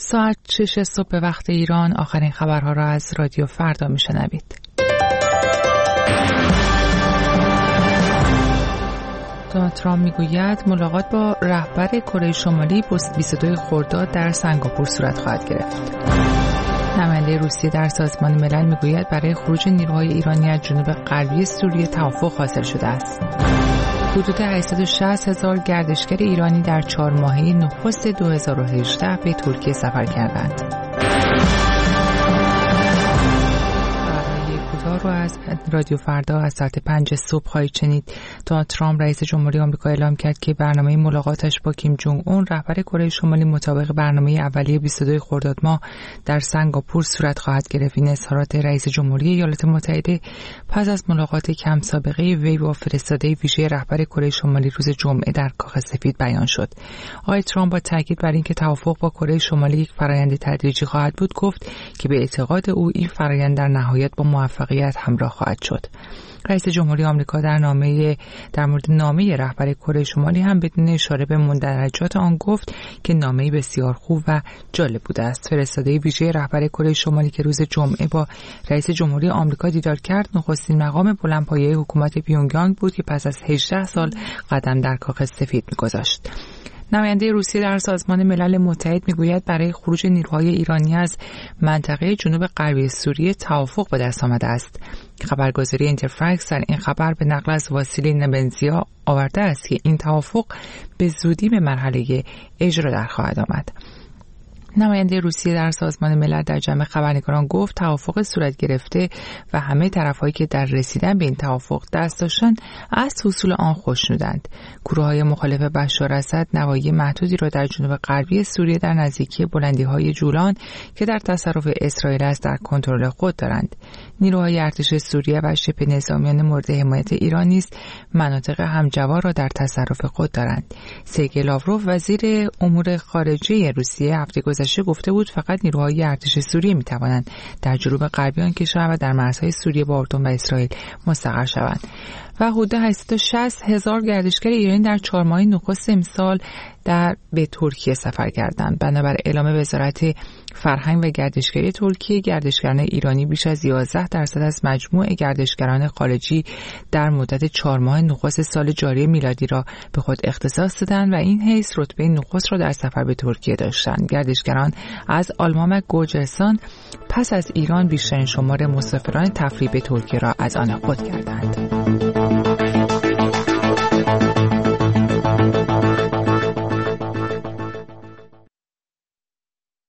ساعت 6 صبح به وقت ایران آخرین خبرها را از رادیو فردا میشنوید. دونالد ترامپ میگوید ملاقات با رهبر کره شمالی 22 خرداد در سنگاپور صورت خواهد گرفت. نماینده روسیه در سازمان ملل میگوید برای خروج نیروهای ایرانی از جنوب غربی سوریه توافق حاصل شده است. حدود 860,000 گردشگر ایرانی در 4 ماهه نخست 2018 به ترکیه سفر کردند. رو از رادیو فردا از ساعت 5 صبح خواهید شنید. دونالد ترامپ رئیس جمهوری آمریکا اعلام کرد که برنامه ملاقاتش با کیم جونگ اون رهبر کره شمالی مطابق برنامه اولیه 22 خرداد ماه در سنگاپور صورت خواهد گرفت. این اظهارات رئیس جمهوری ایالات متحده پس از ملاقات کم سابقه وی با فرستاده ویژه رهبر کره شمالی روز جمعه در کاخ سفید بیان شد. آقای ترامپ با تاکید بر اینکه توافق با کره شمالی یک فرآیند تدریجی خواهد بود گفت که به اعتقاد او این فرآیند در نهایت با موفقیت همراه خواهد شد. رئیس جمهوری آمریکا در مورد نامه رهبر کره شمالی هم بدون اشاره به مندرجات آن گفت که نامه‌ای بسیار خوب و جالب بوده است. فرستاده ویژه رهبر کره شمالی که روز جمعه با رئیس جمهوری آمریکا دیدار کرد نخستین مقام بلندپایه حکومت پیونگیانگ بود که پس از 18 سال قدم در کاخ سفید می‌گذاشت. نماینده روسیه در سازمان ملل متحد میگوید برای خروج نیروهای ایرانی از منطقه جنوب غربی سوریه توافق به دست آمده است. خبرگزاری اینترفکس در این خبر به نقل از واسیلی نبنزیا آورده است که این توافق به زودی به مرحله اجرا در خواهد آمد. نماینده روسیه در سازمان ملل در جمع خبرنگاران گفت توافق صورت گرفته و همه طرف‌هایی که در رسیدن به این توافق دست داشتن از حصول آن خوشنودند. گروه‌های مخالف بشار اسد نواحی محدودی را در جنوب غربی سوریه در نزدیکی بلندی‌های جولان که در تصرف اسرائیل است در کنترل خود دارند. نیروهای ارتش سوریه و شبه نظامیان مورد حمایت ایران نیز مناطق همجوار را در تصرف خود دارند. سرگئی لاوروف وزیر امور خارجه روسیه هفته گذشته گفته بود فقط نیروهای ارتش سوریه می‌توانند در جنوب غربی آن کشور و در مرزهای سوریه با اردن و اسرائیل مستقر شوند. و حدود 860,000 گردشگر ایرانی در 4 ماه نخست امسال به ترکیه سفر کردند. بنابر اعلام وزارت فرهنگ و گردشگری ترکیه، گردشگران ایرانی بیش از 11% از مجموع گردشگران خارجی در مدت 4 ماه نخست سال جاری میلادی را به خود اختصاص دادند و این حیث رتبه نخست را در سفر به ترکیه داشتند. گردشگران از آلمان و گرجستان پس از ایران بیشترین شمار مسافران تفریحی به ترکیه را از آن خود کردند.